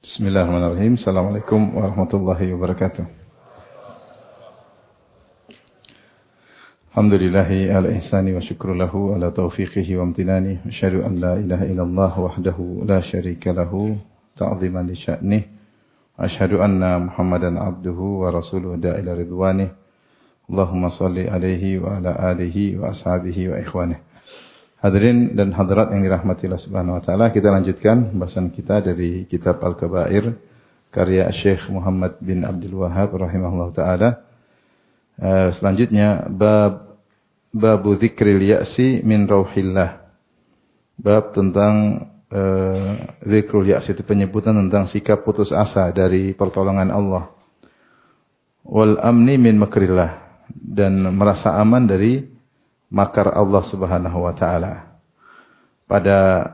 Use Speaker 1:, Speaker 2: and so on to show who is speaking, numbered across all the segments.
Speaker 1: Bismillahirrahmanirrahim. Assalamualaikum warahmatullahi wabarakatuh. Alhamdulillahi ala ihsani wa syukru lahu ala taufiqihi wa amtinani. Asyhadu an la ilaha illallah wahdahu la syarika lahu ta'ziman li sya'nih. Asyhadu anna Muhammadan abduhu wa rasuluhu da'ila ridwanih. Allahumma salli alaihi wa ala alihi wa ashabihi wa ikhwanih. Hadirin dan hadirat yang dirahmati Allah Subhanahu wa taala, kita lanjutkan pembahasan kita dari kitab Al-Kaba'ir karya Syekh Muhammad bin Abdul Wahhab rahimahullah taala. Selanjutnya bab dzikril ya'si min rauhillah. Bab tentang zikrul ya'si, itu penyebutan tentang sikap putus asa dari pertolongan Allah. Wal amni min makrillah, dan merasa aman dari makar Allah Subhanahu wa taala. Pada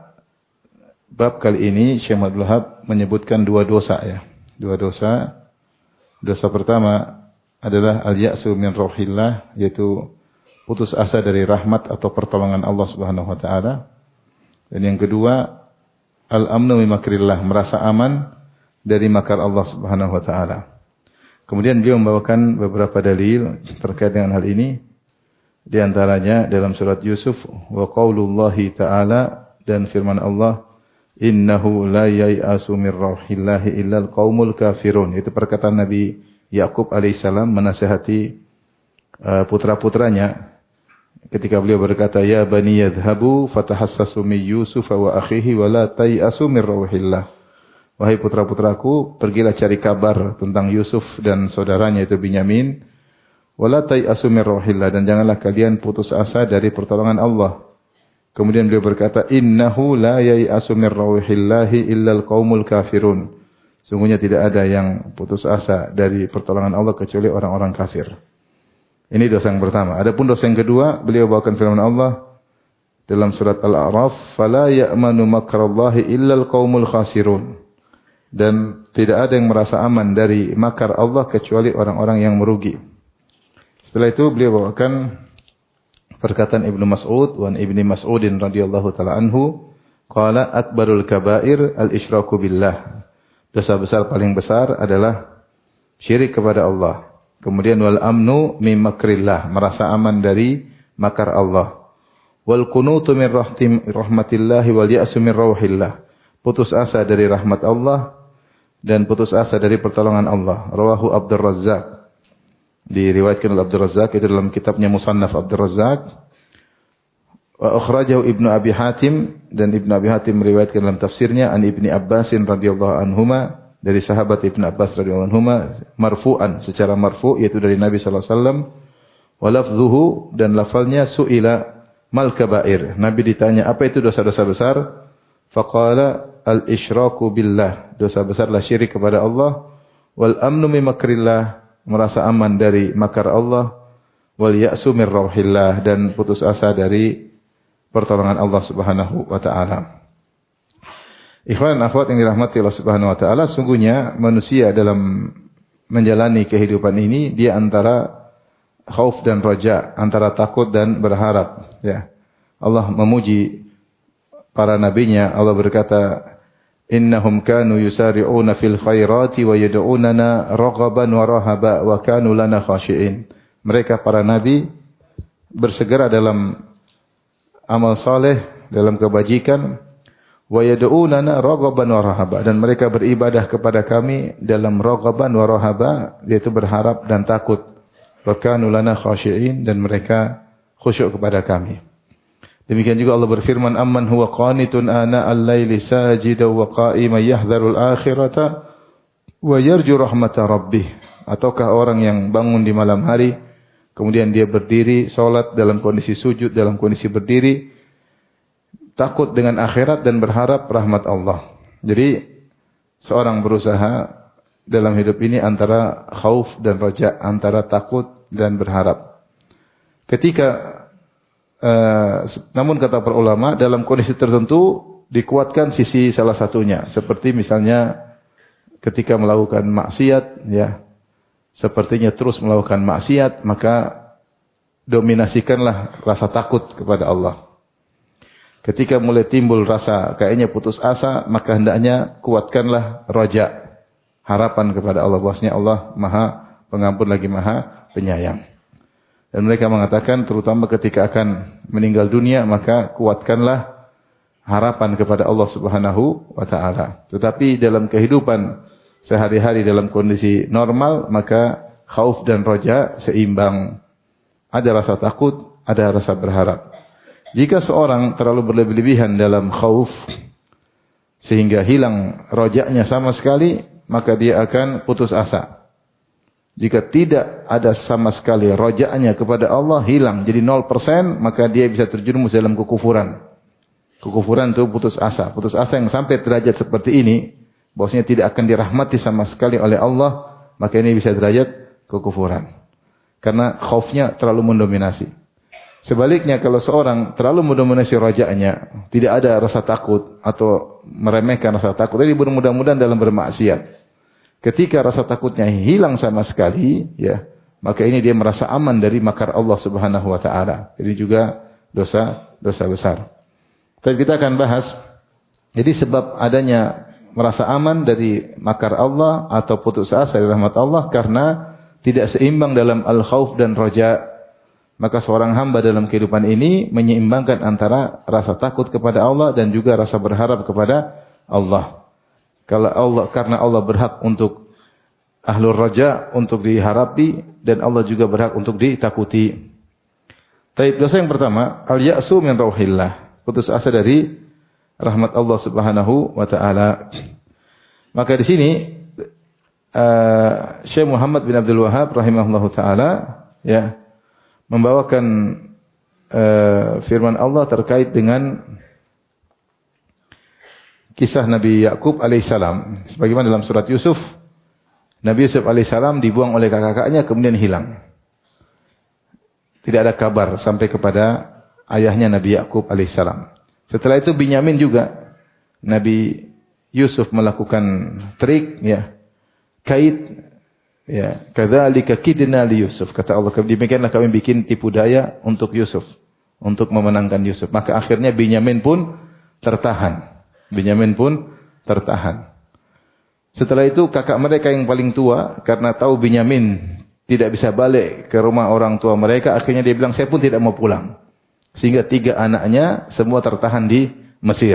Speaker 1: bab kali ini Syekh Abdul Wahhab menyebutkan dua dosa ya. Dua dosa. Dosa pertama adalah al-ya'su min rauhillah, yaitu putus asa dari rahmat atau pertolongan Allah Subhanahu wa taala. Dan yang kedua, al-amnu min makrillah, merasa aman dari makar Allah Subhanahu wa taala. Kemudian beliau membawakan beberapa dalil terkait dengan hal ini. Di antaranya dalam surat Yusuf, wa qaulullahi ta'ala, dan firman Allah, innahu la yai'asu min rauhillahi illal qaumul kafirun. Itu perkataan Nabi Yakub alaihissalam menasihati putra-putranya ketika beliau berkata, ya bani yadhhabu fatahassasu min Yusuf wa akhihi wa la tai'asu min rauhillah. Wahai putra-putraku, pergilah cari kabar tentang Yusuf dan saudaranya itu Binyamin. Wala tai'asu min rauhillah, dan janganlah kalian putus asa dari pertolongan Allah. Kemudian beliau berkata, innahu la yai'asu min rauhillahi illal qaumul kafirun. Sungguhnya tidak ada yang putus asa dari pertolongan Allah kecuali orang-orang kafir. Ini dosa yang pertama. Adapun dosa yang kedua, beliau bawakan firman Allah dalam surat Al-A'raf, fala ya'manu makrallahi illal qaumul khasirun. Dan tidak ada yang merasa aman dari makar Allah kecuali orang-orang yang merugi. Setelah itu beliau bawakan perkataan Ibnu Mas'ud wa Ibni Mas'udin radhiyallahu taala anhu, qala akbarul kaba'ir al-isyraku billah. Dosa besar paling besar adalah syirik kepada Allah. Kemudian wal amnu min makrillah, merasa aman dari makar Allah. Wal qunutu min rahmatillah wal ya'su min rauhillah. Putus asa dari rahmat Allah dan putus asa dari pertolongan Allah. Rawahu Abdur Razzaq. Diriwayatkan oleh Abdur Razzaq itu dalam kitabnya Musannaf Abdur Razzaq. Wa akhrajahu Ibnu Abi Hatim, dan Ibnu Abi Hatim meriwayatkan dalam tafsirnya an Ibni Abbasin radhiyallahu anhuma, dari sahabat Ibnu Abbas radhiyallahu anhuma marfu'an, secara marfu' yaitu dari Nabi sallallahu alaihi wasallam. Wa lafdhuhu, dan lafalnya su'ila mal kaba'ir. Nabi ditanya apa itu dosa-dosa besar? Faqala al-isyraku billah, dosa besarlah syirik kepada Allah. Wal amnu min makrillah, merasa aman dari makar Allah. Wal ya'su min rauhillah, dan putus asa dari pertolongan Allah Subhanahu wa taala. Ikhwan dan akhwat yang dirahmati Allah Subhanahu wa taala, sungguhnya manusia dalam menjalani kehidupan ini dia antara khauf dan raja, antara takut dan berharap ya. Allah memuji para nabinya. Allah berkata, innahum kanu yusari'una fil khairati wa yad'unana raghaban wa rahaba wa kanu lana khashi'in. Mereka para nabi bersegera dalam amal saleh, dalam kebajikan, wa yad'unana raghaban wa rahaba, dan mereka beribadah kepada kami dalam raghaban wa rahaba, yaitu berharap dan takut. Wa kanu lana khashi'in, dan mereka khusyuk kepada kami. Demikian juga Allah berfirman, amman huwa qanitun ana al-laili sajidan wa qa'iman yahdharul akhirata wa yarju rahmata rabbih. Ataukah orang yang bangun di malam hari, kemudian dia berdiri salat dalam kondisi sujud, dalam kondisi berdiri, takut dengan akhirat dan berharap rahmat Allah. Jadi seorang berusaha dalam hidup ini antara khauf dan raja, antara takut dan berharap. Namun kata para ulama, dalam kondisi tertentu dikuatkan sisi salah satunya. Seperti misalnya ketika melakukan maksiat, ya, sepertinya terus melakukan maksiat, maka dominasikanlah rasa takut kepada Allah. Ketika mulai timbul rasa kayaknya putus asa, maka hendaknya kuatkanlah roja, harapan kepada Allah, bahwasanya Allah Maha Pengampun lagi Maha Penyayang. Dan mereka mengatakan terutama ketika akan meninggal dunia, maka kuatkanlah harapan kepada Allah Subhanahu wa taala. Tetapi dalam kehidupan sehari-hari dalam kondisi normal, maka khauf dan roja seimbang. Ada rasa takut, ada rasa berharap. Jika seorang terlalu berlebihan dalam khauf sehingga hilang rojaknya sama sekali, maka dia akan putus asa. Jika tidak ada sama sekali rojaknya kepada Allah, hilang jadi 0%, maka dia bisa terjerumus dalam kekufuran. Kekufuran itu putus asa. Putus asa yang sampai derajat seperti ini, bahwasanya tidak akan dirahmati sama sekali oleh Allah, maka ini bisa derajat kekufuran. Karena khaufnya terlalu mendominasi. Sebaliknya kalau seorang terlalu mendominasi rojaknya, tidak ada rasa takut atau meremehkan rasa takut, jadi mudah-mudahan dalam bermaksiat. Ketika rasa takutnya hilang sama sekali, ya, maka ini dia merasa aman dari makar Allah Subhanahu wa taala. Jadi juga dosa besar. Tapi kita akan bahas jadi sebab adanya merasa aman dari makar Allah atau putus asa dari rahmat Allah karena tidak seimbang dalam al-khauf dan roja. Maka seorang hamba dalam kehidupan ini menyeimbangkan antara rasa takut kepada Allah dan juga rasa berharap kepada Allah. Karena Allah berhak untuk ahlur raja, untuk diharapi, dan Allah juga berhak untuk ditakuti. Taib, dosa yang pertama, al-ya'su min rauhillah, putus asa dari rahmat Allah Subhanahu wa taala. Maka di sini Syekh Muhammad bin Abdul Wahhab rahimahullahu taala ya membawakan firman Allah terkait dengan kisah Nabi Yakub alaihissalam. Sebagaimana dalam surat Yusuf, Nabi Yusuf alaihissalam dibuang oleh kakak-kakaknya kemudian hilang. Tidak ada kabar sampai kepada ayahnya Nabi Yakub alaihissalam. Setelah itu Binyamin juga Nabi Yusuf melakukan trik, ya, kait. Ya, kadzalika kidna li Yusuf. Kata Allah, demikianlah kami bikin tipu daya untuk Yusuf, untuk memenangkan Yusuf. Maka akhirnya Binyamin pun tertahan. Setelah itu kakak mereka yang paling tua, karena tahu Binyamin tidak bisa balik ke rumah orang tua mereka, akhirnya dia bilang, saya pun tidak mau pulang. Sehingga 3 anaknya semua tertahan di Mesir.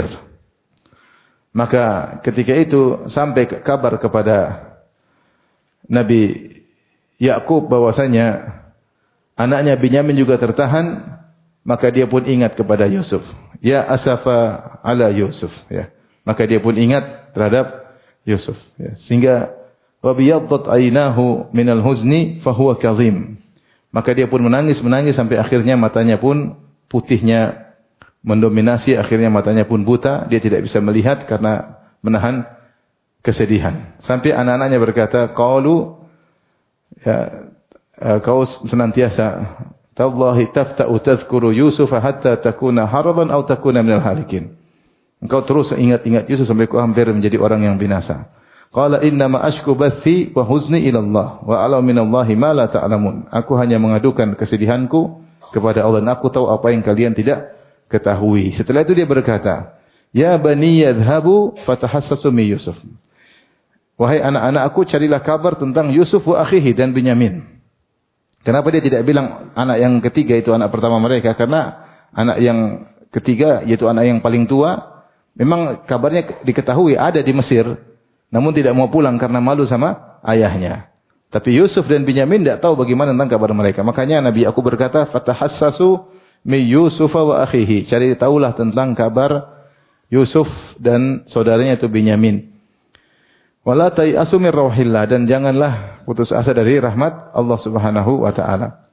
Speaker 1: Maka ketika itu sampai kabar kepada Nabi Yakub bahwasanya anaknya Binyamin juga tertahan, maka dia pun ingat kepada Yusuf. Ya asafa ala Yusuf, ya. Maka dia pun ingat terhadap Yusuf, ya. Sehingga wa biyaddat aynahu minal huzni fahuwa kadhim. Maka dia pun menangis sampai akhirnya matanya pun putihnya mendominasi, akhirnya matanya pun buta, dia tidak bisa melihat karena menahan kesedihan. Sampai anak-anaknya berkata, qalu, ya, kau senantiasa tallahi tafta'u tadhkuru Yusuf hatta takuna haradan aw takuna minal halikin. Engkau terus ingat-ingat Yusuf sampai kau hampir menjadi orang yang binasa. Qala inna ma ashku bathi wa huzni ila Allah wa a'lamu minallahi ma la ta'lamun. Aku hanya mengadukan kesedihanku kepada Allah dan aku tahu apa yang kalian tidak ketahui. Setelah itu dia berkata, ya bani yadhhabu fatahassasu min Yusuf. Wahai anak-anakku, carilah kabar tentang Yusuf wa akhihi dan Binyamin. Kenapa dia tidak bilang anak yang ketiga itu anak pertama mereka? Karena anak yang ketiga, yaitu anak yang paling tua, memang kabarnya diketahui ada di Mesir, namun tidak mau pulang karena malu sama ayahnya. Tapi Yusuf dan Binyamin tidak tahu bagaimana tentang kabar mereka. Makanya Nabi Yakub berkata, fatahassasu min Yusuf wa akhihi. Cari tahulah tentang kabar Yusuf dan saudaranya itu Binyamin. Wala tayasu min rauhillah, dan janganlah putus asa dari rahmat Allah Subhanahu wa taala.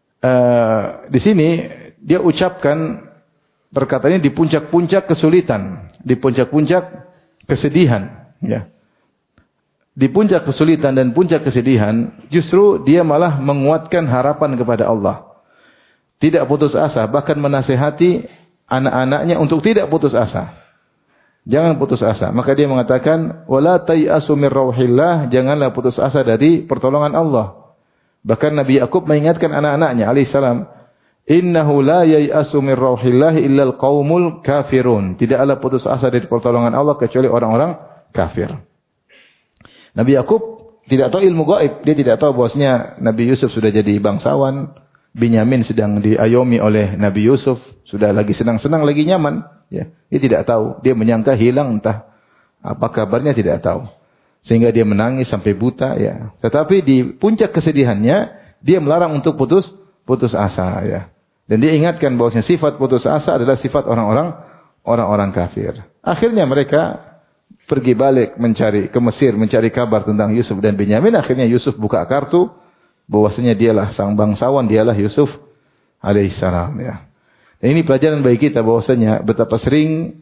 Speaker 1: Di sini dia ucapkan perkataan ini di puncak-puncak kesulitan, di puncak-puncak kesedihan, ya. Di puncak kesulitan dan puncak kesedihan, justru dia malah menguatkan harapan kepada Allah. Tidak putus asa, bahkan menasihati anak-anaknya untuk tidak putus asa. Jangan putus asa. Maka dia mengatakan, wala tayasu min rauhillah, janganlah putus asa dari pertolongan Allah. Bahkan Nabi Yakub mengingatkan anak-anaknya alaihissalam, Innahu la yai'asu min rauhillahi illal qaumul kafirun. Tidaklah putus asa dari pertolongan Allah kecuali orang-orang kafir. Nabi Yakub tidak tahu ilmu gaib. Dia tidak tahu bahwasanya Nabi Yusuf sudah jadi bangsawan. Binyamin sedang diayomi oleh Nabi Yusuf. Sudah lagi senang-senang, lagi nyaman. Ya. Dia tidak tahu. Dia menyangka hilang, entah apa kabarnya, tidak tahu. Sehingga dia menangis sampai buta. Ya. Tetapi di puncak kesedihannya, dia melarang untuk putus asa. Ya. Dan dia ingatkan bahwasanya sifat putus asa adalah sifat orang-orang kafir. Akhirnya mereka pergi balik ke Mesir mencari kabar tentang Yusuf dan Binyamin. Akhirnya Yusuf buka kartu bahwasanya dialah sang bangsawan, dialah Yusuf alaihissalam. Ya. Dan ini pelajaran bagi kita bahwasanya betapa sering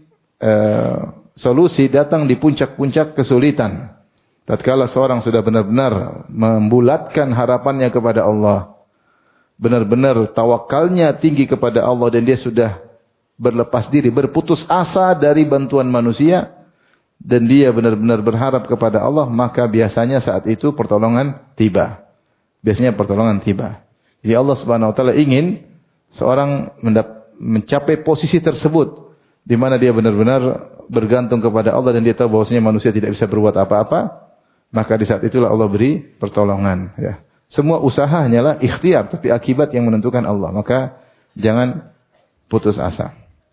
Speaker 1: solusi datang di puncak-puncak kesulitan. Tatkala seorang sudah benar-benar membulatkan harapannya kepada Allah, benar-benar tawakalnya tinggi kepada Allah dan dia sudah berlepas diri, berputus asa dari bantuan manusia dan dia benar-benar berharap kepada Allah, maka biasanya saat itu pertolongan tiba. Biasanya pertolongan tiba. Jadi Allah Subhanahu wa taala ingin seorang mencapai posisi tersebut di mana dia benar-benar bergantung kepada Allah dan dia tahu bahwasanya manusia tidak bisa berbuat apa-apa, maka di saat itulah Allah beri pertolongan, ya. Semua usaha hanyalah ikhtiar, tapi akibat yang menentukan Allah. Maka jangan putus asa.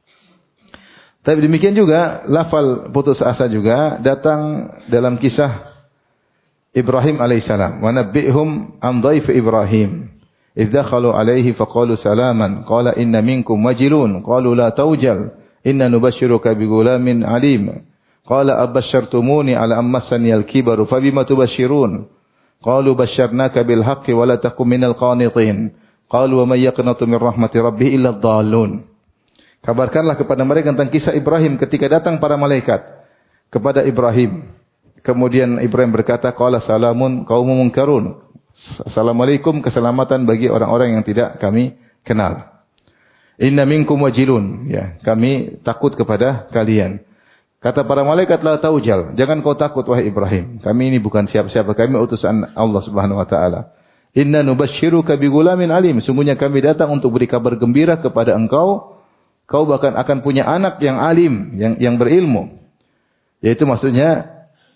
Speaker 1: Tapi demikian juga lafal putus asa juga datang dalam kisah Ibrahim alaihissalam. Wa nabbi'hum an dhaif Ibrahim. Idh dakhalu alaihi faqalu salaman. Qala inna minkum wajilun. Qalu la tawjal. Inna nubashshiruka bighulamin alim. Qala abashshartumuni ala ammassani al-kibaru fabima tubashshirun. Qalu basyarnaka bil haqqi wa la takum minal qanitin. Qalu wa may yaqnatu min rahmati rabbih illa ad-dallun. Kabarkanlah kepada mereka tentang kisah Ibrahim ketika datang para malaikat kepada Ibrahim. Kemudian Ibrahim berkata, qala salamun qaumun munkarun. Assalamualaikum, keselamatan bagi orang-orang yang tidak kami kenal. Inna minkum wajilun, ya, kami takut kepada kalian. Kata para malaikat, la taujal, jangan kau takut wahai Ibrahim. Kami ini bukan siapa-siapa, kami utusan Allah Subhanahu wa taala. Inna nubashshiruka bighulamin alim, sungguhnya kami datang untuk beri kabar gembira kepada engkau. Kau bahkan akan punya anak yang alim, yang berilmu. Yaitu maksudnya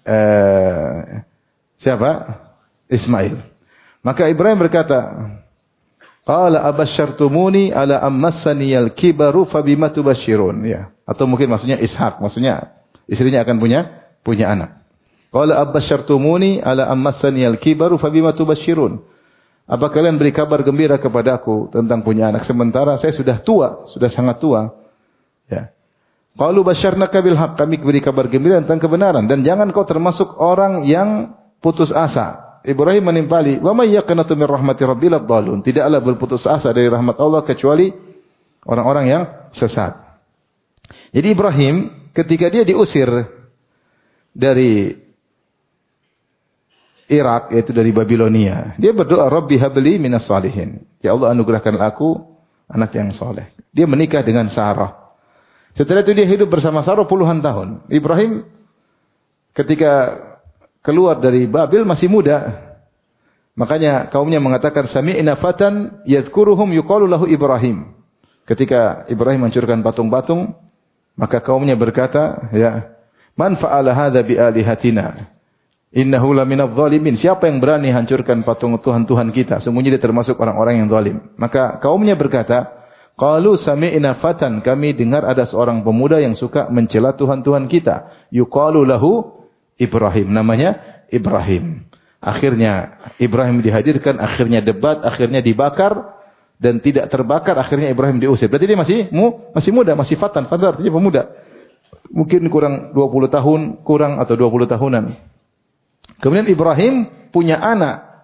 Speaker 1: siapa? Ismail. Maka Ibrahim berkata, qala abasyartumuni ala ammassani al-kibaru fabima tubashshirun, ya. Atau mungkin maksudnya Ishak, maksudnya istrinya akan punya anak. Qala abasyartumuni ala ammassani al-kibaru fabima tubashshirun. Apa kalian beri kabar gembira kepadaku tentang punya anak sementara saya sudah tua, sudah sangat tua. Ya. Qalu basyarnaka bil haqq, kami beri kabar gembira tentang kebenaran dan jangan kau termasuk orang yang putus asa. Ibrahim menimpali, wa may yaqnatu min rahmati rabbil dhalun. Tidaklah berputus asa dari rahmat Allah kecuali orang-orang yang sesat. Jadi Ibrahim ketika dia diusir dari Irak, yaitu dari Babilonia, dia berdoa, Rabbi habli minas salihin. Ya Allah, anugerahkanlah aku anak yang soleh. Dia menikah dengan Sarah. Setelah itu dia hidup bersama Sarah puluhan tahun. Ibrahim ketika keluar dari Babil masih muda. Makanya kaumnya mengatakan, sami'na fatan yadhkuruhum yuqalu lahu Ibrahim. Ketika Ibrahim hancurkan patung-patung, maka kaumnya berkata, ya, man fa'ala hadza bi alihatina? Innahu laminadh dhalimin. Siapa yang berani hancurkan patung Tuhan-Tuhan kita? Sungguhnya dia termasuk orang-orang yang zalim. Maka kaumnya berkata, qalu sami'na fatan, kami dengar ada seorang pemuda yang suka mencela Tuhan-Tuhan kita. Yuqalu lahu Ibrahim, namanya Ibrahim. Akhirnya Ibrahim dihadirkan, akhirnya debat, akhirnya dibakar dan tidak terbakar, akhirnya Ibrahim diusir. Berarti dia masih muda, masih fatan artinya pemuda. Mungkin kurang 20 tahun, kurang atau 20 tahunan. Kemudian Ibrahim punya anak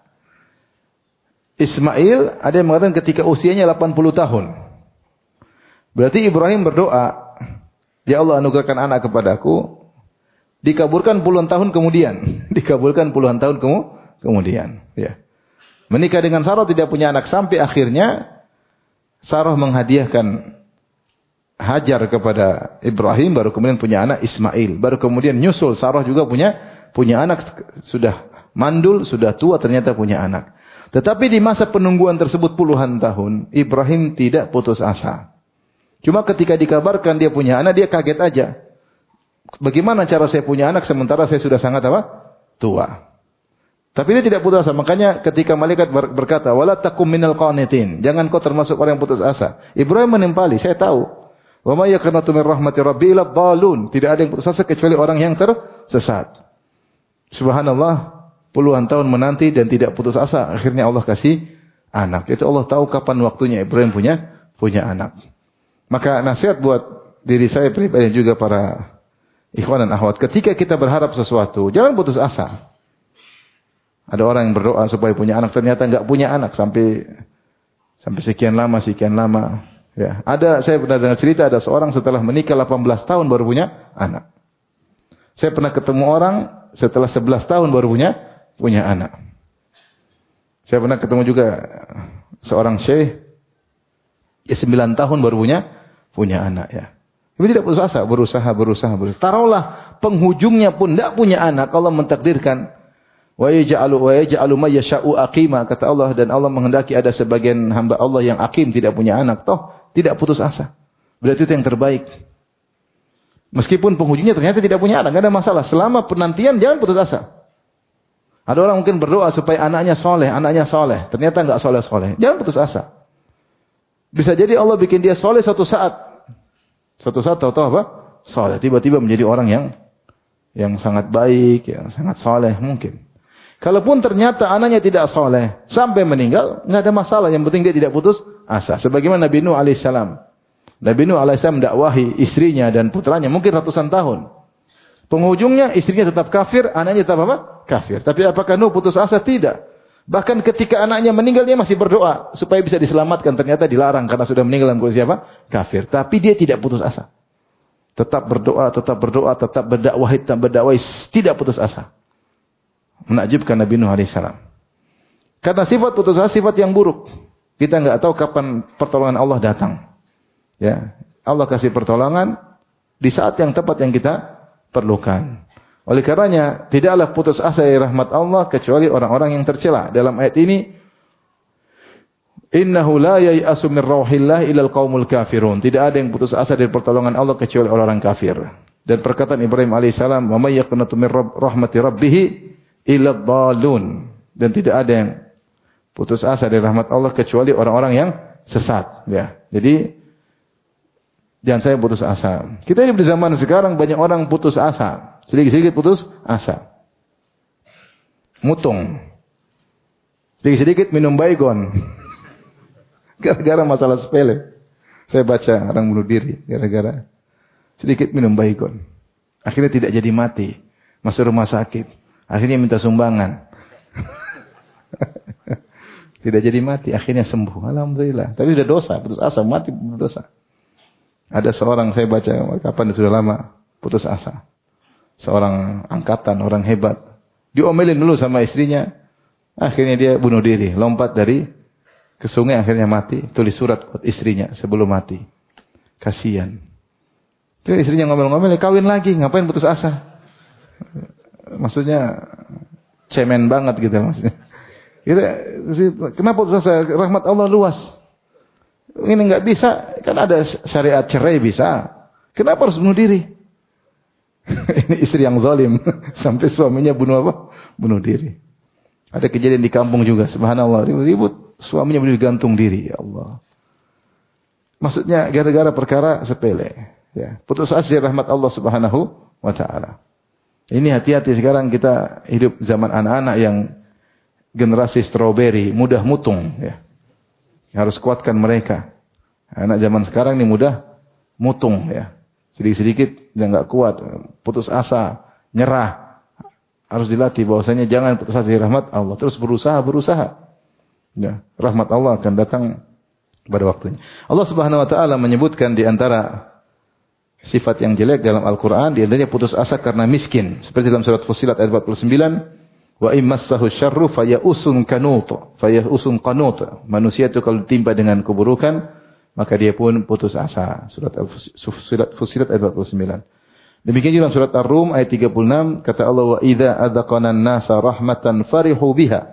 Speaker 1: Ismail, ada yang mengatakan ketika usianya 80 tahun. Berarti Ibrahim berdoa, ya Allah anugerahkan anak kepadaku. Dikabulkan puluhan tahun kemudian. Dikabulkan puluhan tahun kemudian. Ya. Menikah dengan Sarah, tidak punya anak. Sampai akhirnya Sarah menghadiahkan Hajar kepada Ibrahim. Baru kemudian punya anak Ismail. Baru kemudian nyusul Sarah juga punya anak. Sudah mandul, sudah tua, ternyata punya anak. Tetapi di masa penungguan tersebut puluhan tahun, Ibrahim tidak putus asa. Cuma ketika dikabarkan dia punya anak, dia kaget aja. Bagaimana cara saya punya anak sementara saya sudah sangat apa? Tua. Tapi dia tidak putus asa. Makanya ketika malaikat berkata, "Wala takum minal qanitin." Jangan kau termasuk orang yang putus asa. Ibrahim menimpali, saya tahu. Wa may yaqnatu min rahmati rabbi illa dhalun. Tidak ada yang putus asa kecuali orang yang tersesat. Subhanallah, puluhan tahun menanti dan tidak putus asa. Akhirnya Allah kasih anak. Itu Allah tahu kapan waktunya Ibrahim punya anak. Maka nasihat buat diri saya pribadi dan juga para ikhwan dan akhwat, ketika kita berharap sesuatu, jangan putus asa. Ada orang yang berdoa supaya punya anak, ternyata enggak punya anak sampai sekian lama. Ya, saya pernah dengar cerita ada seorang setelah menikah 18 tahun baru punya anak. Saya pernah ketemu orang setelah 11 tahun baru punya anak. Saya pernah ketemu juga seorang syekh 9 tahun baru punya anak ya. Tapi tidak putus asa, berusaha. Taruhlah penghujungnya pun tidak punya anak, Allah mentakdirkan wa yaj'alu may yasha'u aqima, kata Allah, dan Allah menghendaki ada sebagian hamba Allah yang aqim tidak punya anak, toh tidak putus asa. Berarti itu yang terbaik. Meskipun penghujungnya ternyata tidak punya anak, enggak ada masalah. Selama penantian jangan putus asa. Ada orang mungkin berdoa supaya anaknya soleh, ternyata enggak soleh. Jangan putus asa. Bisa jadi Allah bikin dia soleh suatu saat tahu-tahu apa? Soleh. Tiba-tiba menjadi orang yang sangat baik, yang sangat soleh mungkin. Kalaupun ternyata anaknya tidak soleh sampai meninggal, nggak ada masalah. Yang penting dia tidak putus asa. Sebagaimana Nabi Nuh alaihissalam. Nabi Nuh alaihissalam mendakwahi istrinya dan putranya mungkin ratusan tahun. Penghujungnya istrinya tetap kafir, anaknya tetap apa? Kafir. Tapi apakah Nuh putus asa? Tidak. Bahkan ketika anaknya meninggal dia masih berdoa supaya bisa diselamatkan. Ternyata dilarang karena sudah meninggal dalam kondisi apa? Kafir. Tapi dia tidak putus asa. Tetap berdoa, tetap berdakwahi, tidak putus asa. Menakjubkan Nabi Nuh alaihissalam. Karena sifat putus asa sifat yang buruk. Kita enggak tahu kapan pertolongan Allah datang. Ya, Allah kasih pertolongan di saat yang tepat yang kita perlukan. Oleh karenanya, tidaklah putus asa dari rahmat Allah kecuali orang-orang yang tercela. Dalam ayat ini, innahu la yai'asu min rauhillah ilal qaumul kafirun. Tidak ada yang putus asa dari pertolongan Allah kecuali orang-orang kafir. Dan perkataan Ibrahim alaihissalam, wa may yaqnatu min rahmati rabbih illa dhalun. Dan tidak ada yang putus asa dari rahmat Allah kecuali orang-orang yang sesat. Ya. Jadi jangan saya putus asa. Kita hidup di zaman sekarang banyak orang putus asa. Sedikit-sedikit putus asa. Mutung. Sedikit-sedikit minum baygon. Gara-gara masalah sepele. Saya baca orang bunuh diri. Gara-gara sedikit minum baygon. Akhirnya tidak jadi mati. Masuk rumah sakit. Akhirnya minta sumbangan. Tidak jadi mati. Akhirnya sembuh. Alhamdulillah. Tapi sudah dosa. Putus asa. Mati berdosa. Ada seorang saya baca. Kapan sudah lama. Putus asa. Seorang angkatan. Orang hebat. Diomelin dulu sama istrinya. Akhirnya dia bunuh diri. Lompat dari ke sungai. Akhirnya mati. Tulis surat buat istrinya. Sebelum mati. Kasihan. Jadi istrinya ngomel-ngomel. Kawin lagi. Ngapain putus asa? Maksudnya cemen banget gitu maksudnya. Kenapa putus asa? Rahmat Allah luas. Ini enggak bisa, kan ada syariat cerai bisa. Kenapa harus bunuh diri? Ini istri yang zalim sampai suaminya bunuh apa? Bunuh diri. Ada kejadian di kampung juga, subhanallah, ribut suaminya gantung diri, ya Allah. Maksudnya gara-gara perkara sepele, ya. Putus asa dari rahmat Allah Subhanahu wa taala. Ini hati-hati sekarang kita hidup zaman anak-anak yang generasi strawberry, mudah mutung. Ya. Harus kuatkan mereka. Anak zaman sekarang ini mudah mutung. Ya. Sedikit-sedikit dia nggak kuat, putus asa, nyerah. Harus dilatih bahwasanya jangan putus asa dari rahmat Allah. Terus berusaha. Ya. Rahmat Allah akan datang pada waktunya. Allah Subhanahu Wa Taala menyebutkan di antara sifat yang jelek dalam Al-Quran, di antaranya putus asa karena miskin. Seperti dalam surat Fussilat ayat 49, wa immassahu syarru fayausun qanut. Manusia itu kalau ditimpa dengan keburukan, maka dia pun putus asa. Surat Fussilat ayat 49. Demikian juga dalam surat Ar-Rum ayat 36, kata Allah, wa idza adzaqana an-nasa rahmatan farihu biha.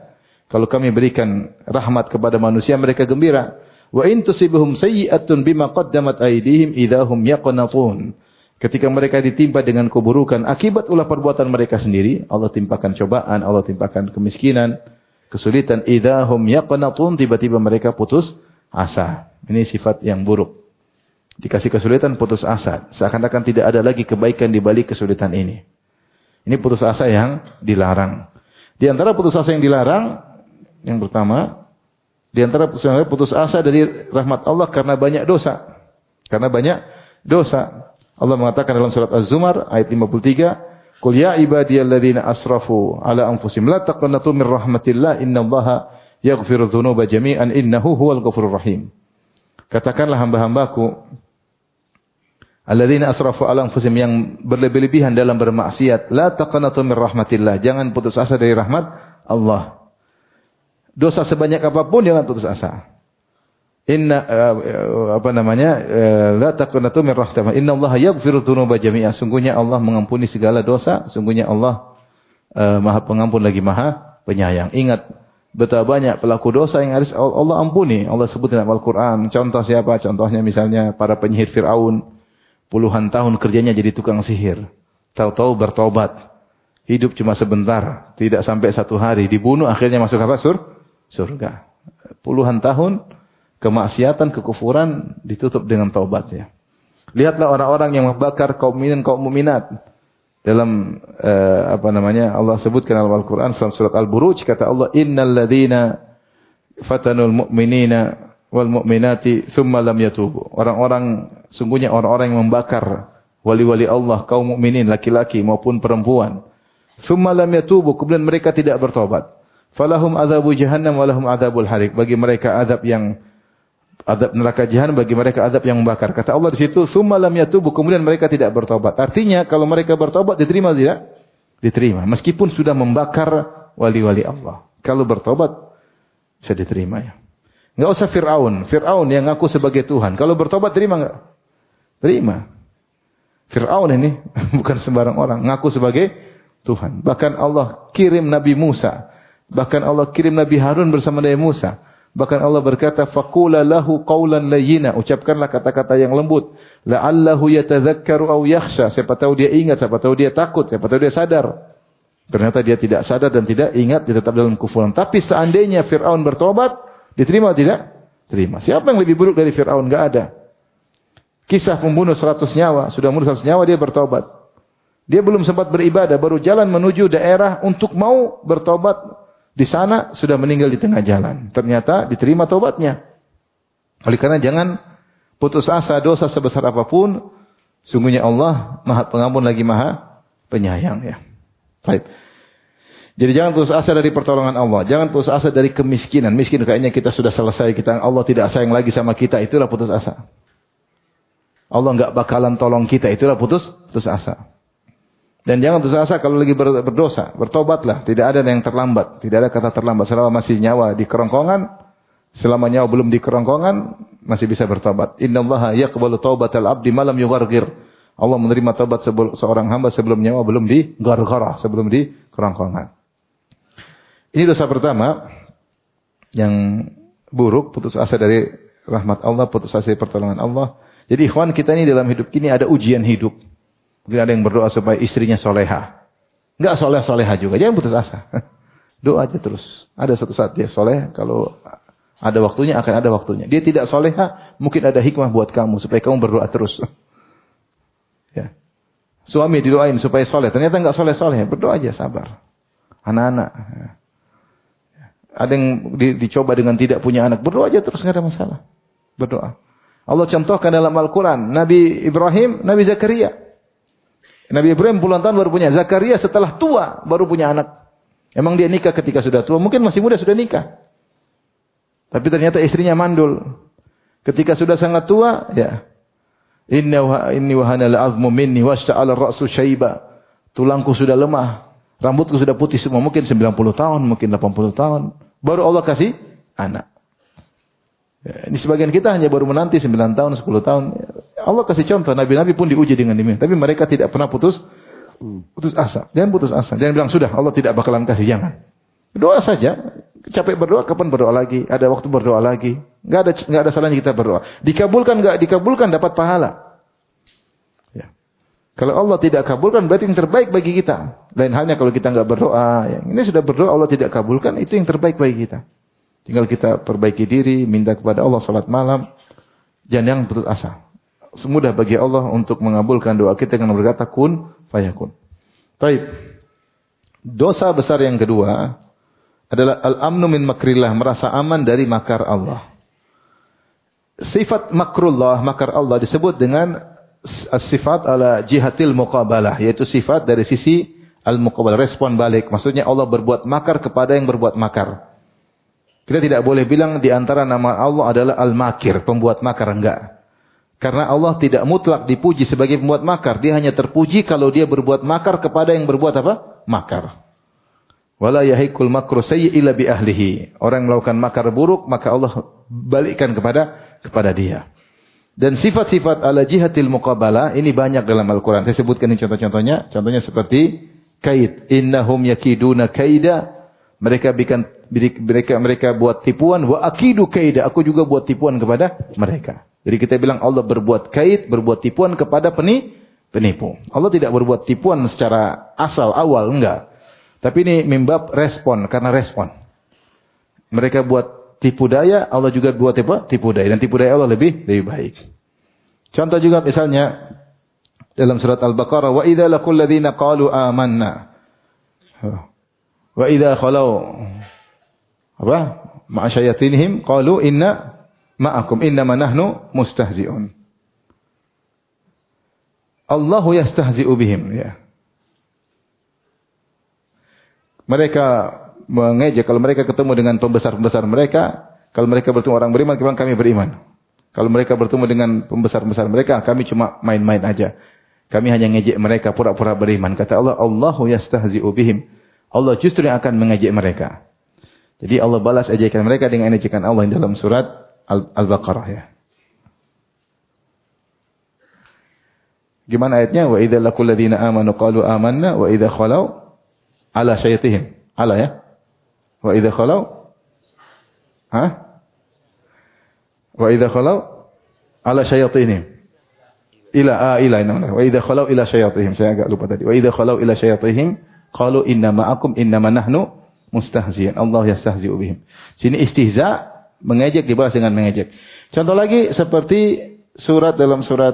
Speaker 1: Kalau kami berikan rahmat kepada manusia, mereka gembira. Wa in tusibuhum sayyi'atun bima qaddamat aydihim idahum yaqnatun. Ketika mereka ditimpa dengan keburukan akibat ulah perbuatan mereka sendiri, Allah timpakan cobaan, Allah timpakan kemiskinan, kesulitan, idahum yaqnatun, tiba-tiba mereka putus asa. Ini sifat yang buruk. Dikasih kesulitan, putus asa. Seakan-akan tidak ada lagi kebaikan di balik kesulitan ini. Ini putus asa yang dilarang. Di antara putus asa yang dilarang, yang pertama, di antara putus asa dari rahmat Allah karena banyak dosa. Karena banyak dosa. Allah mengatakan dalam surat Az-Zumar ayat 53, "Qul ya ibadiyalladzina asrafu ala anfusihim la taqnatu min rahmatillah innallaha yaghfiru dzunuba jami'an innahu huwal ghafurur rahim." Katakanlah hamba-hambaku alladzina asrafu ala anfusihim, yang berlebih-lebihan dalam bermaksiat, la taqnatu min rahmatillah, jangan putus asa dari rahmat Allah. Dosa sebanyak apapun jangan putus asa. La taqnatu min rahmatillah innallaha yaghfiru dzunuba jami'an, sungguhnya Allah mengampuni segala dosa, sungguhnya Allah Maha Pengampun lagi Maha Penyayang. Ingat betapa banyak pelaku dosa yang harus Allah ampuni. Allah sebut dalam Al-Qur'an. Contoh siapa? Contohnya misalnya para penyihir Firaun. Puluhan tahun kerjanya jadi tukang sihir. Tahu-tahu bertobat. Hidup cuma sebentar, tidak sampai 1 hari dibunuh, akhirnya masuk apa? Surga. Puluhan tahun kemaksiatan, kekufuran ditutup dengan taubat ya. Lihatlah orang-orang yang membakar kaum mukminin, kaum mukminat. Dalam Allah sebutkan dalam Al-Qur'an dalam surat Al-Buruj, kata Allah, "Innal ladzina fatanul mu'minina wal mu'minati tsumma lam yatubu." Sungguhnya orang-orang yang membakar wali-wali Allah, kaum mukminin laki-laki maupun perempuan. Tsumma lam yatubu, kemudian mereka tidak bertobat. Falahum adzabu jahannam wa lahum adzabul harik. Bagi mereka azab neraka jahanam, bagi mereka azab yang membakar. Kata Allah di situ, "Tsumma lam yatubu", kemudian mereka tidak bertobat. Artinya kalau mereka bertobat diterima tidak? Diterima. Meskipun sudah membakar wali-wali Allah. Kalau bertobat bisa diterima ya. Enggak usah Firaun. Firaun yang ngaku sebagai Tuhan. Kalau bertobat terima enggak? Terima. Firaun ini bukan sembarang orang, ngaku sebagai Tuhan. Bahkan Allah kirim Nabi Musa. Bahkan Allah kirim Nabi Harun bersama Nabi Musa. Bahkan Allah berkata, "Faqula lahu qawlan layyina", ucapkanlah kata-kata yang lembut. La'allahu yatadzakkaru aw yakhsha, siapa tahu dia ingat, siapa tahu dia takut, siapa tahu dia sadar. Ternyata dia tidak sadar dan tidak ingat, dia tetap dalam kufuran. Tapi seandainya Fir'aun bertobat, diterima atau tidak? Terima. Siapa yang lebih buruk dari Fir'aun? Enggak ada. Kisah pembunuh 100 nyawa, sudah membunuh 100 nyawa, dia bertobat. Dia belum sempat beribadah, baru jalan menuju daerah untuk mau bertobat. Di sana sudah meninggal di tengah jalan. Ternyata diterima taubatnya. Oleh karena jangan putus asa dosa sebesar apapun. Sungguhnya Allah Maha Pengampun lagi Maha Penyayang ya. Baik. Jadi jangan putus asa dari pertolongan Allah. Jangan putus asa dari kemiskinan. Miskin kayaknya kita sudah selesai. Allah tidak sayang lagi sama kita. Itulah putus asa. Allah enggak bakalan tolong kita. Itulah putus asa. Dan jangan putus asa kalau lagi berdosa. Bertobatlah. Tidak ada yang terlambat. Tidak ada kata terlambat. Selama masih nyawa di kerongkongan. Selama nyawa belum di kerongkongan. Masih bisa bertobat. Innallaha yaqbalu taubatal abdi malam yughargir. Allah menerima taubat seorang hamba sebelum nyawa belum di gargara. Sebelum di kerongkongan. Ini dosa pertama. Yang buruk. Putus asa dari rahmat Allah. Putus asa dari pertolongan Allah. Jadi ikhwan kita ini dalam hidup ini ada ujian hidup. Mungkin ada yang berdoa supaya istrinya soleha. Enggak soleh-soleha juga. Jangan putus asa. Doa aja terus. Ada satu saat dia soleh. Kalau ada waktunya, akan ada waktunya. Dia tidak soleha, mungkin ada hikmah buat kamu. Supaya kamu berdoa terus. Ya. Suami didoain supaya soleh. Ternyata enggak soleh-soleh. Berdoa aja, sabar. Anak-anak. Ada yang dicoba dengan tidak punya anak. Berdoa aja terus, enggak ada masalah. Berdoa. Allah contohkan dalam Al-Quran. Nabi Ibrahim, Nabi Zakaria. Nabi Ibrahim puluhan tahun baru punya. Zakaria setelah tua baru punya anak. Emang dia nikah ketika sudah tua? Mungkin masih muda sudah nikah. Tapi ternyata istrinya mandul. Ketika sudah sangat tua, ya. Inni wahana al-'azmu minni washta'ala ar-ra'su syaiba. Tulangku sudah lemah. Rambutku sudah putih semua. Mungkin 90 tahun, mungkin 80 tahun. Baru Allah kasih anak. Ya, ini sebagian kita hanya baru menanti 9 tahun, 10 tahun. Allah kasih contoh, nabi-nabi pun diuji dengan demikian. Tapi mereka tidak pernah putus asa. Jangan putus asa. Jangan bilang, sudah, Allah tidak bakalan kasih. Jangan. Doa saja. Capek berdoa, kapan berdoa lagi? Ada waktu berdoa lagi. Enggak ada salahnya kita berdoa. Dikabulkan enggak dikabulkan dapat pahala. Ya. Kalau Allah tidak kabulkan berarti yang terbaik bagi kita. Lain halnya kalau kita enggak berdoa, ya. Ini sudah berdoa Allah tidak kabulkan, itu yang terbaik bagi kita. Tinggal kita perbaiki diri, minta kepada Allah salat malam. Jangan putus asa. Semudah bagi Allah untuk mengabulkan doa kita dengan berkata kun fayakun. Baik. Dosa besar yang kedua adalah al-amnu min makrillah, merasa aman dari makar Allah. Sifat makrullah, makar Allah disebut dengan sifat ala jihatil muqabalah, yaitu sifat dari sisi al-muqabalah, respon balik. Maksudnya Allah berbuat makar kepada yang berbuat makar. Kita tidak boleh bilang di antara nama Allah adalah al-makir, pembuat makar, enggak. Karena Allah tidak mutlak dipuji sebagai pembuat makar, dia hanya terpuji kalau dia berbuat makar kepada yang berbuat apa? Makar. Wala yahiqul makru sayyi illa bi ahlihi. Orang yang melakukan makar buruk maka Allah balikkan kepada dia. Dan sifat-sifat ala jihatil muqabalah ini banyak dalam Al-Qur'an. Saya sebutkan ini contoh-contohnya. Contohnya seperti kaid. Innahum yakiduna kaida. Mereka buat tipuan. Wa akidu kaida. Aku juga buat tipuan kepada mereka. Jadi kita bilang Allah berbuat kaid, berbuat tipuan kepada penipu. Allah tidak berbuat tipuan secara asal awal, enggak. Tapi ini mimbab respon, karena respon. Mereka buat tipu daya, Allah juga buat tipu daya. Dan tipu daya Allah lebih baik. Contoh juga misalnya dalam surat Al-Baqarah, wa idza laqul ladzina qalu amanna. Wa idza khalau ma'asyayatinihim qalu inna ma'akum innama nahnu mustahzi'un. Allahu yastahzi'u bihim, ya. Mereka mengejek kalau mereka ketemu dengan pembesar-pembesar mereka, kalau mereka bertemu orang beriman, kami beriman. Kalau mereka bertemu dengan pembesar-pembesar mereka, kami cuma main-main aja. Kami hanya ngejek mereka pura-pura beriman. Kata Allah, Allahu yastahzi'u bihim. Allah justru yang akan mengejek mereka. Jadi Allah balas ejekan mereka dengan ejekan Allah dalam surat Al-Baqarah, ya. Gimana ayatnya? Wa idza laqul ladzina amanu qalu amanna wa idza khalau ala syayatihim. Ala, ya. Wa idza khalau wa idza khalau ala syayatinihim. Ila wa idza khalau ila syayatihim. Saya agak lupa tadi. Wa idza khalau ila syayatihim qalu inna ma'akum innama nahnu mustahzi'un. Allah yastahzi'u bihim. Sini istihza, mengejek dibalas dengan mengejek. Contoh lagi seperti dalam surat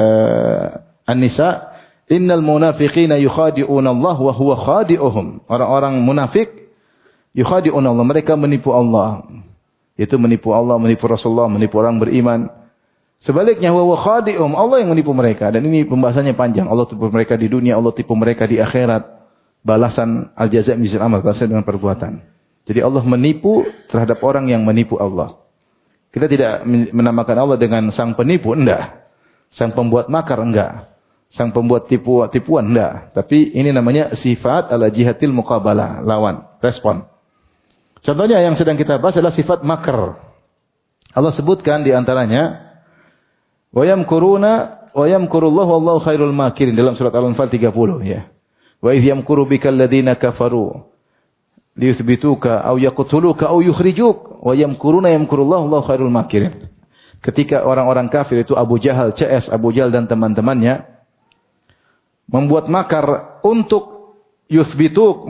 Speaker 1: An-Nisa, innal munafiqina yukhadi'una Allah wa huwa khadi'uhum. Orang-orang munafik yukhadi'una Allah, mereka menipu Allah. Itu menipu Allah, menipu Rasulullah, menipu orang beriman. Sebaliknya huwa khadi'uhum, Allah yang menipu mereka. Dan ini pembahasannya panjang. Allah tipu mereka di dunia, Allah tipu mereka di akhirat. Balasan al-jaza' min jinsil amal, balasan dengan perbuatan. Jadi Allah menipu terhadap orang yang menipu Allah. Kita tidak menamakan Allah dengan sang penipu, enggak. Sang pembuat makar, enggak. Sang pembuat tipuan, enggak. Tapi ini namanya sifat ala jihatil muqabalah, lawan, respon. Contohnya yang sedang kita bahas adalah sifat makar. Allah sebutkan di antaranya, wa yamkurullahu wallahu khairul makirin, dalam surat Al-Anfal 30, ya. Wa idh yamkuru bikal ladzina kafaru liyuthbituka aw yaqtuluka aw yukhrijuk wa yamkurullahu wallahu khairul makirin. Ketika orang-orang kafir itu Abu Jahal, Abu Jahal dan teman-temannya membuat makar untuk yuthbituk,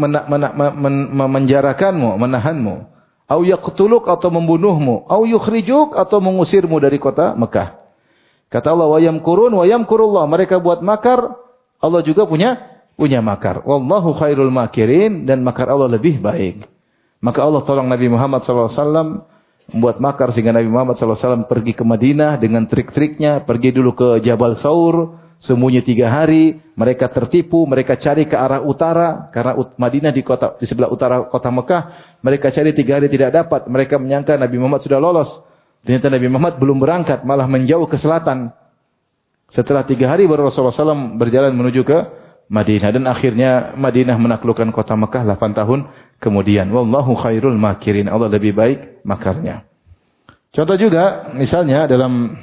Speaker 1: memenjarakanmu, menahanmu, au yaqtuluk, atau membunuhmu, au yukhrijuk, atau mengusirmu dari kota Mekah. Kata Allah, wa yamkurullah, mereka buat makar, Allah juga punya makar. Wallahu khairul makirin, dan makar Allah lebih baik. Maka Allah tolong Nabi Muhammad SAW membuat makar sehingga Nabi Muhammad SAW pergi ke Madinah dengan trik-triknya, pergi dulu ke Jabal Thawr, sembunyi 3 hari, mereka tertipu, mereka cari ke arah utara, karena Madinah di sebelah utara kota Mekah, mereka cari 3 hari tidak dapat, mereka menyangka Nabi Muhammad sudah lolos. Ternyata Nabi Muhammad belum berangkat, malah menjauh ke selatan. Setelah 3 hari baru Rasulullah SAW berjalan menuju ke Madinah, dan akhirnya Madinah menaklukkan kota Mekah 8 tahun kemudian. Wallahu khairul makirin, Allah lebih baik makarnya. Contoh juga misalnya dalam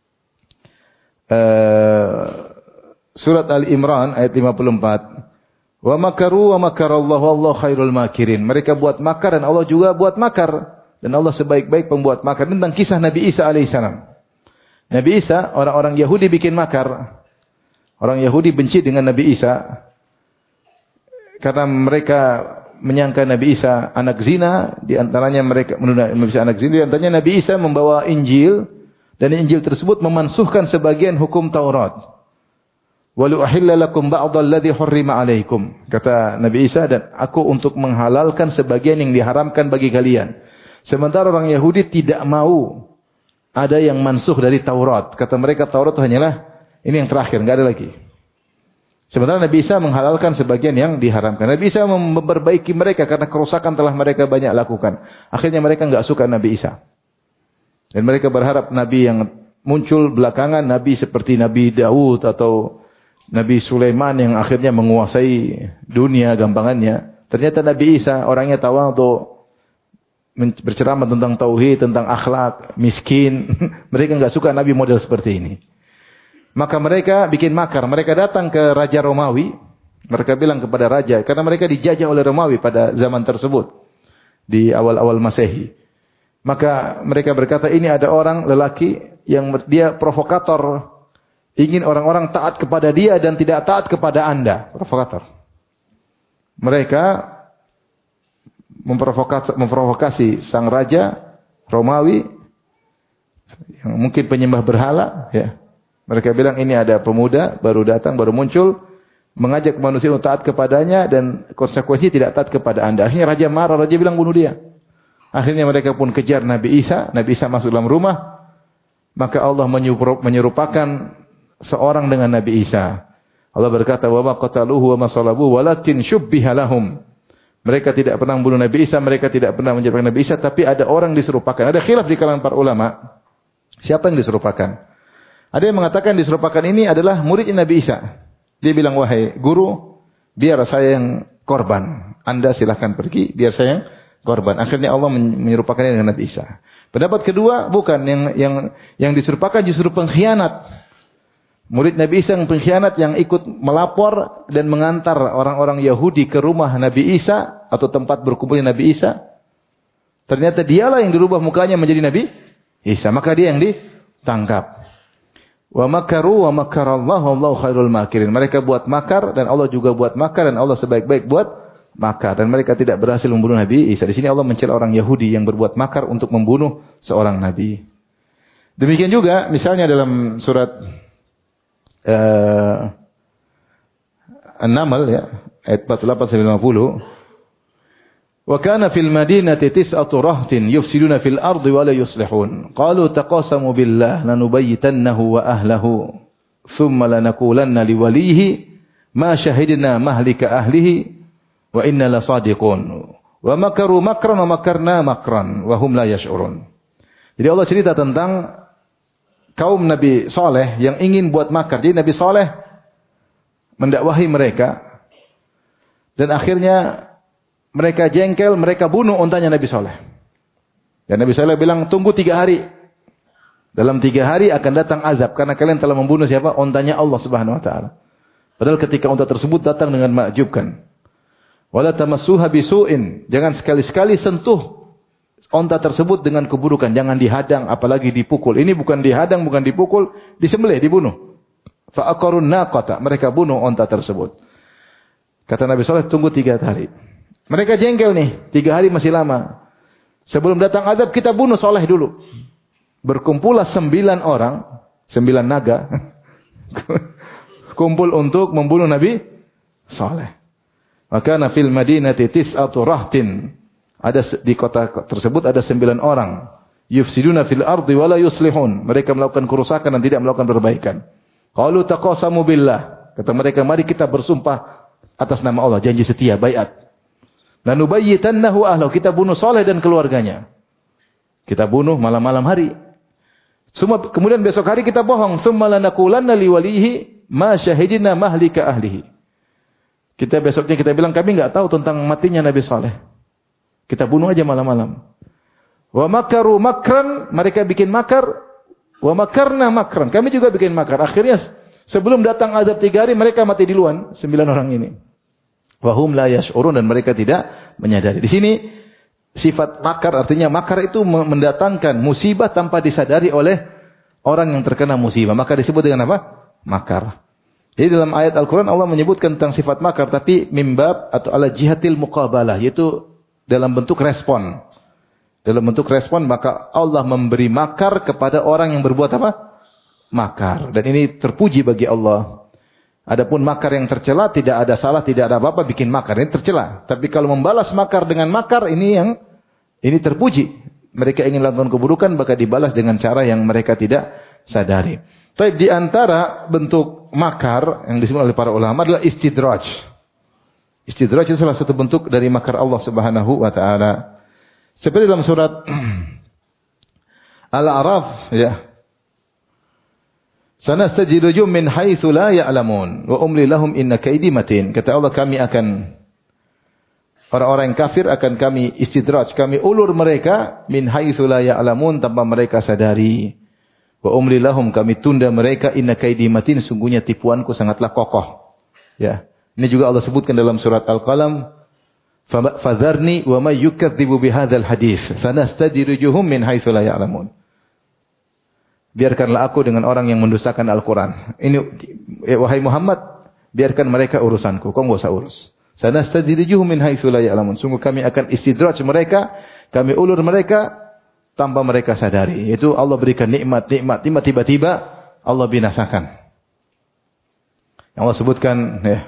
Speaker 1: surat Ali Imran ayat 54. Wa makaru wa makarallahu wallahu khairul makirin. Mereka buat makar dan Allah juga buat makar. Dan Allah sebaik-baik pembuat makar. Tentang kisah Nabi Isa alaihissalam. Nabi Isa, orang-orang Yahudi bikin makar. Orang Yahudi benci dengan Nabi Isa. Karena mereka menyangka Nabi Isa anak zina. Di antaranya mereka menuduh Nabi Isa anak zina. Di antaranya Nabi Isa membawa Injil. Dan Injil tersebut memansuhkan sebagian hukum Taurat. Walu ahilla lakum ba'dal ladzi hurrima alaikum. Kata Nabi Isa, dan aku untuk menghalalkan sebagian yang diharamkan bagi kalian. Sementara orang Yahudi tidak mau ada yang mansuh dari Taurat. Kata mereka Taurat itu hanyalah ini yang terakhir, enggak ada lagi. Sementara Nabi Isa menghalalkan sebagian yang diharamkan. Nabi Isa memperbaiki mereka karena kerusakan telah mereka banyak lakukan. Akhirnya mereka enggak suka Nabi Isa. Dan mereka berharap Nabi yang muncul belakangan, Nabi seperti Nabi Daud atau Nabi Sulaiman yang akhirnya menguasai dunia gampangannya. Ternyata Nabi Isa orangnya tawadhu, berceramah tentang tauhid, tentang akhlak, miskin. Mereka enggak suka Nabi model seperti ini. Maka mereka bikin makar. Mereka datang ke Raja Romawi. Mereka bilang kepada Raja, karena mereka dijajah oleh Romawi pada zaman tersebut. Di awal-awal Masehi. Maka mereka berkata, ini ada orang lelaki yang dia provokator. Ingin orang-orang taat kepada dia dan tidak taat kepada Anda. Provokator. Mereka memprovokasi sang raja Romawi yang mungkin penyembah berhala. Ya. Mereka bilang ini ada pemuda baru datang, baru muncul. Mengajak manusia untuk taat kepadanya dan konsekuensi tidak taat kepada Anda. Akhirnya raja marah, raja bilang bunuh dia. Akhirnya mereka pun kejar Nabi Isa. Nabi Isa masuk dalam rumah. Maka Allah menyerupakan seorang dengan Nabi Isa. Allah berkata, "Wa ma qataluhu wa ma salabuhu walakin syubbiha lahum." Mereka tidak pernah membunuh Nabi Isa, mereka tidak pernah menyerupakan Nabi Isa, tapi ada orang diserupakan. Ada khilaf di kalangan para ulama. Siapa yang diserupakan? Ada yang mengatakan diserupakan ini adalah muridnya Nabi Isa. Dia bilang, "Wahai guru, biar saya yang korban. Anda silahkan pergi, biar saya yang korban." Akhirnya Allah menyerupakannya dengan Nabi Isa. Pendapat kedua, bukan yang diserupakan justru pengkhianat. Murid Nabi Isa yang pengkhianat yang ikut melapor dan mengantar orang-orang Yahudi ke rumah Nabi Isa atau tempat berkumpulnya Nabi Isa. Ternyata dialah yang dirubah mukanya menjadi Nabi Isa. Maka dia yang ditangkap. Wa makaru wa makarallahu wallahu khairul makirin. Mereka buat makar dan Allah juga buat makar dan Allah sebaik-baik buat makar. Dan mereka tidak berhasil membunuh Nabi Isa. Di sini Allah mencela orang Yahudi yang berbuat makar untuk membunuh seorang Nabi. Demikian juga misalnya dalam surat An-Naml ya, ayat 48-50. Wa kana fil madinati tis'atu rahtin yufsiduna fil ardi wa la yuslihun. Qalu taqasamu billah lanubayyitannahu wa ahlihi thumma lanaqulanna liwalihi ma shahidna mahlika ahlihi wa inna lasadiqun. Wa makaru makran wa makarna makran wa hum la yash'urun. Jadi Allah cerita tentang kaum Nabi Saleh yang ingin buat makar. Jadi Nabi Saleh mendakwahi mereka dan akhirnya mereka jengkel, mereka bunuh untanya Nabi Saleh. Dan Nabi Saleh bilang, tunggu 3 hari. Dalam 3 hari akan datang azab karena kalian telah membunuh siapa? Untanya Allah Subhanahu wa taala. Padahal ketika unta tersebut datang dengan menakjubkan. Wala tamassuha bisu'in. Jangan sekali-sekali sentuh unta tersebut dengan keburukan, jangan dihadang apalagi dipukul. Ini bukan dihadang, bukan dipukul, disembelih, dibunuh. Fa aqarun naqata, mereka bunuh unta tersebut. Kata Nabi Saleh, tunggu 3 hari. Mereka jengkel nih, 3 hari masih lama. Sebelum datang azab kita bunuh Saleh dulu. Berkumpullah 9 orang, 9 naga. Kumpul untuk membunuh Nabi Saleh. Maka fil madinati tis'atu rahtin. Ada di kota tersebut ada 9 orang. Yufsiduna fil ardi wa la yuslihun. Mereka melakukan kerusakan dan tidak melakukan perbaikan. Qalu taqasamu billah. Kata mereka, mari kita bersumpah atas nama Allah, janji setia, baiat. Lanubayyitannahu ahlahu, kita bunuh Saleh dan keluarganya. Kita bunuh malam-malam hari. Kemudian besok hari kita bohong. Tsumma lanaqulanna liwalihi ma syahidina mahlika ahlihi. Besoknya kita bilang kami enggak tahu tentang matinya Nabi Saleh. Kita bunuh aja malam-malam. Wa makaru makran, mereka bikin makar. Wa makarna makran, kami juga bikin makar. Akhirnya sebelum datang azab 3 hari mereka mati duluan, 9 orang ini. Wa hum la yash'urun, dan mereka tidak menyadari. Di sini sifat makar artinya makar itu mendatangkan musibah tanpa disadari oleh orang yang terkena musibah. Maka disebut dengan apa? Makar. Jadi dalam ayat Al-Quran Allah menyebutkan tentang sifat makar, tapi mimbab atau ala jihatil muqabalah, yaitu dalam bentuk respon. Dalam bentuk respon, maka Allah memberi makar kepada orang yang berbuat apa? Makar. Dan ini terpuji bagi Allah. Adapun makar yang tercela, tidak ada salah, tidak ada apa-apa bikin makar. Ini tercela. Tapi kalau membalas makar dengan makar, ini terpuji. Mereka ingin melakukan keburukan, maka dibalas dengan cara yang mereka tidak sadari. Tapi di antara bentuk makar yang disebut oleh para ulama adalah istidraj. Istidraj itu salah satu bentuk dari makar Allah Subhanahu wa taala. Seperti dalam surat Al-A'raf, ya. Sanastajidruhum min haitsu la ya'lamun wa umli lahum inna kaidi matin. Kata Allah, kami akan orang-orang yang kafir akan kami istidraj, kami ulur mereka min haitsu la ya'lamun, tanpa mereka sadari. Wa umli lahum, kami tunda mereka, inna kaidi matin, sungguhnya tipuanku sangatlah kokoh. Ya. Ini juga Allah sebutkan dalam surat Al-Qalam, fadharni wa may yukadzibu bihadzal hadits sanastadrijuhum min haitsu la ya'lamun. Biarkanlah aku dengan orang yang mendustakan Al-Quran. Ini wahai Muhammad, biarkan mereka urusanku, kau enggak usah urus. Sanastadrijuhum min haitsu la ya'lamun. Sungguh kami akan istidraj mereka, kami ulur mereka tanpa mereka sadari. Itu Allah berikan nikmat, tiba-tiba Allah binasakan. Yang Allah sebutkan, ya.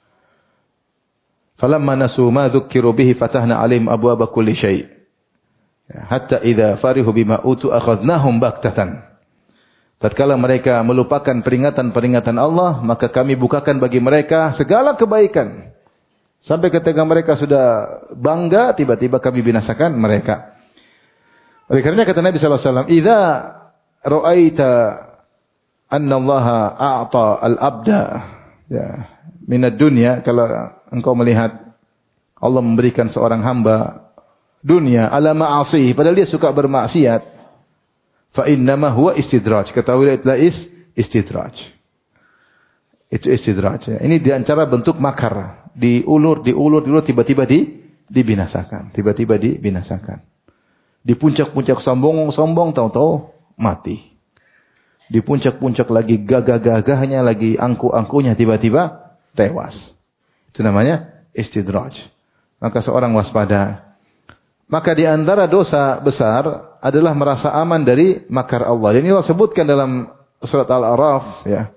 Speaker 1: Falamma nasu ma dzukkiru bihi fatahna 'alaihim abwaaba kulli syai'. Hatta idza farihu bima utu akhadnahum baktatan. Tatkala mereka melupakan peringatan-peringatan Allah, maka kami bukakan bagi mereka segala kebaikan. Sampai ketika mereka sudah bangga, tiba-tiba kami binasakan mereka. Oleh karena kata Nabi sallallahu alaihi wasallam, "Idza ra'aita anna Allah a'ta al-abda ya minad dunya," kalau engkau melihat Allah memberikan seorang hamba dunia ala ma'asi, padahal dia suka bermaksiat, fa innama huwa istidraj. Ketahuilah itulah istidraj. Itu istidraj. Ini di antara bentuk makar. Diulur, tiba-tiba dibinasakan. Tiba-tiba dibinasakan. Di puncak-puncak sombong, tahu-tahu mati. Di puncak-puncak lagi gagah-gagahnya, lagi angku-angkunya, tiba-tiba tewas. Itu namanya istidraj. Maka seorang waspada. Maka di antara dosa besar adalah merasa aman dari makar Allah. Dan ini Allah sebutkan dalam surat Al-A'raf, ya.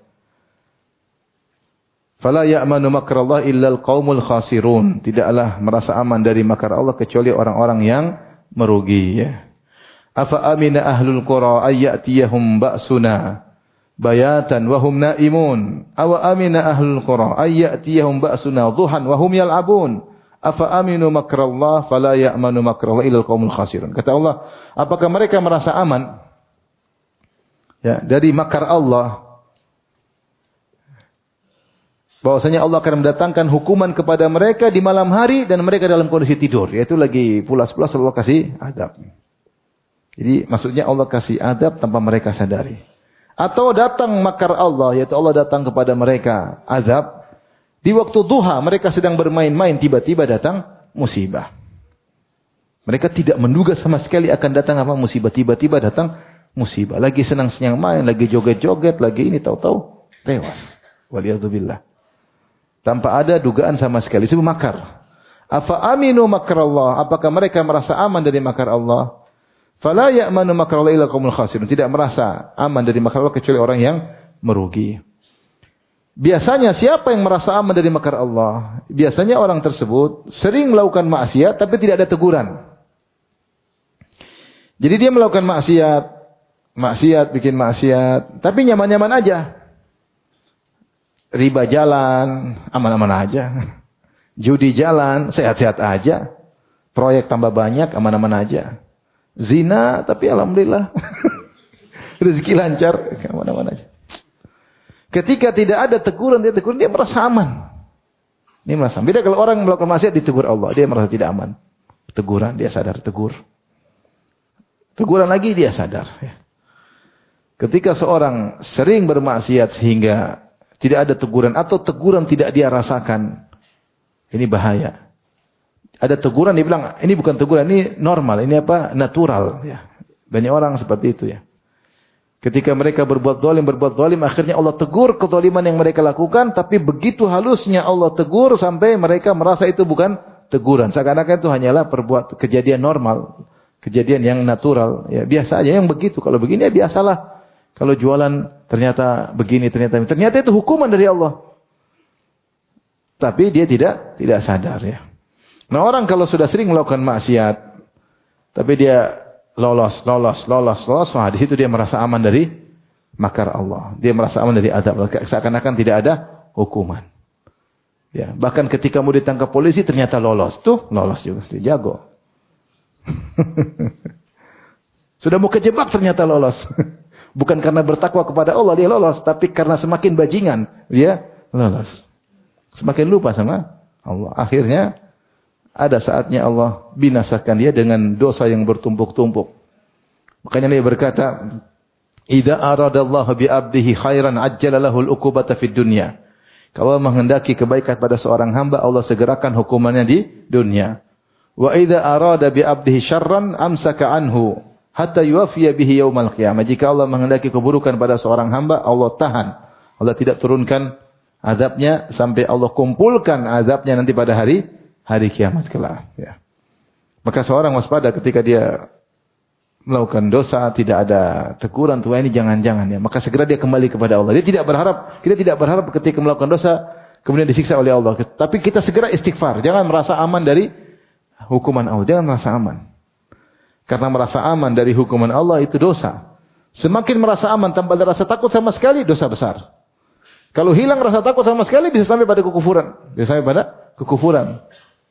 Speaker 1: Fala ya'manu makrallah illal qaumul khasirun. Tidaklah merasa aman dari makar Allah kecuali orang-orang yang merugi, ya. Afa amina ahlul qura ayyatiyahum ba'suna bayatan wa hum naimun. Awa amina ahlul qura ayyatiyahum ba'suna dhuhan wa hum yal'abun. Afa aminu makrallah fala ya'manu makrallah illal qaumul khasirun. Kata Allah, apakah mereka merasa aman, ya, dari makar Allah? Bahwasanya Allah akan mendatangkan hukuman kepada mereka di malam hari dan mereka dalam kondisi tidur, yaitu lagi pulas-pulas Allah kasih adab. Jadi maksudnya Allah kasih adab tanpa mereka sadari. Atau datang makar Allah, yaitu Allah datang kepada mereka azab di waktu duha, mereka sedang bermain-main, tiba-tiba datang musibah. Mereka tidak menduga sama sekali akan datang apa musibah, tiba-tiba datang musibah. Lagi senang-senang main, lagi joget-joget, lagi ini, tahu-tahu tewas. Waliyadzubillah. Tanpa ada dugaan sama sekali. Itu makar. Afa aminu makrallah. Apakah mereka merasa aman dari makar Allah? Fala ya'manu makrallah illa qaumul khasirun. Tidak merasa aman dari makar Allah kecuali orang yang merugi. Biasanya siapa yang merasa aman dari makar Allah? Biasanya orang tersebut sering melakukan maksiat tapi tidak ada teguran. Jadi dia melakukan maksiat, bikin maksiat, tapi nyaman-nyaman aja. Riba jalan, aman-aman aja. Judi jalan, sehat-sehat aja. Proyek tambah banyak, aman-aman aja. Zina, tapi alhamdulillah. Rezeki lancar, aman-aman aja. Ketika tidak ada teguran, dia merasa aman. Ini merasa. Beda kalau orang melakukan maksiat ditegur Allah, dia merasa tidak aman. Teguran, dia sadar, tegur. Teguran lagi, dia sadar. Ketika seorang sering bermaksiat sehingga tidak ada teguran atau teguran tidak dia rasakan,
Speaker 2: Ini bahaya. Ada teguran, dia bilang, ini bukan teguran, ini normal, ini apa? Natural. Ya. Banyak orang seperti itu ya. Ketika mereka berbuat zalim, akhirnya Allah tegur kezaliman yang mereka lakukan, tapi begitu halusnya Allah tegur sampai mereka merasa itu bukan teguran. Seakan-akan itu hanyalah kejadian normal, kejadian yang natural. Ya, biasa aja yang begitu. Kalau begini ya biasalah. Kalau jualan ternyata begini, ternyata itu hukuman dari Allah. Tapi dia tidak sadar ya. Nah, orang kalau sudah sering melakukan maksiat, tapi dia lolos. Wah, di situ dia merasa aman dari makar Allah. Dia merasa aman dari azab. Seakan-akan tidak ada hukuman. Ya, bahkan ketika mau ditangkap polisi ternyata lolos. Tuh, lolos juga. Dia jago. Sudah mau kejebak ternyata lolos. Bukan karena bertakwa kepada Allah dia lolos, tapi karena semakin bajingan dia lolos. Semakin lupa sama Allah. Akhirnya ada saatnya Allah binasakan dia dengan dosa yang bertumpuk-tumpuk. Makanya dia berkata, "Idza aradallahu bi 'abdihi khairan ajjala lahul 'uqubata fid dunya." Kalau menghendaki kebaikan pada seorang hamba, Allah segerakan hukumannya di dunia. Wa idza arada bi 'abdihi syarran amsaka anhu hatta yuwaffiya bihi yaumal qiyamah. Jika Allah menghendaki keburukan pada seorang hamba, Allah tahan. Allah tidak turunkan azabnya sampai Allah kumpulkan azabnya nanti pada hari kiamat kelak. Ya. Maka seorang waspada ketika dia melakukan dosa, tidak ada teguran, tua ini jangan-jangan ya. Maka segera dia kembali kepada Allah. Kita tidak berharap ketika melakukan dosa kemudian disiksa oleh Allah. Tapi kita segera istighfar. Jangan merasa aman dari hukuman Allah. Jangan merasa aman. Karena merasa aman dari hukuman Allah itu dosa. Semakin merasa aman tanpa ada rasa takut sama sekali, dosa besar. Kalau hilang rasa takut sama sekali bisa sampai pada kekufuran.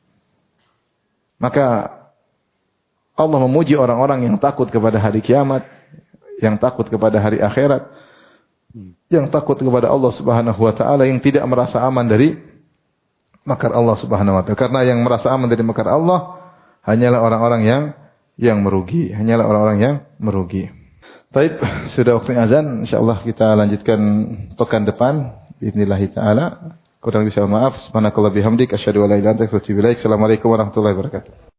Speaker 2: Maka Allah memuji orang-orang yang takut kepada hari kiamat, yang takut kepada hari akhirat, yang takut kepada Allah Subhanahu wa taala, yang tidak merasa aman dari makar Allah Subhanahu wa taala. Karena yang merasa aman dari makar Allah hanyalah orang-orang yang merugi, Baik, sudah waktunya azan, insyaallah kita lanjutkan pekan depan bismillah taala. Kurang lebih saya maaf. Subhanakallah bihamdik asyhadu an la ilaha illa anta astaghfiruka wa atubu ilaik. Assalamualaikum warahmatullahi wabarakatuh.